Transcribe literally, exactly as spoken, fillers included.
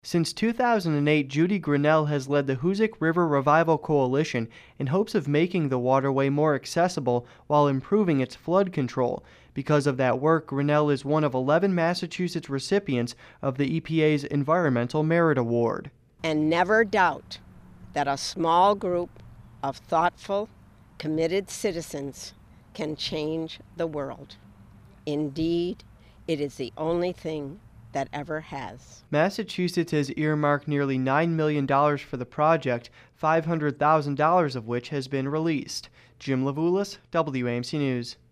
Since two thousand eight, Judy Grinnell has led the Hoosick River Revival Coalition in hopes of making the waterway more accessible while improving its flood control. Because of that work, Grinnell is one of eleven Massachusetts recipients of the E P A's Environmental Merit Award. And never doubt that a small group of thoughtful, committed citizens can change the world. Indeed, it is the only thing that ever has. Massachusetts has earmarked nearly nine million dollars for the project, five hundred thousand dollars of which has been released. Jim Levulis, W A M C News.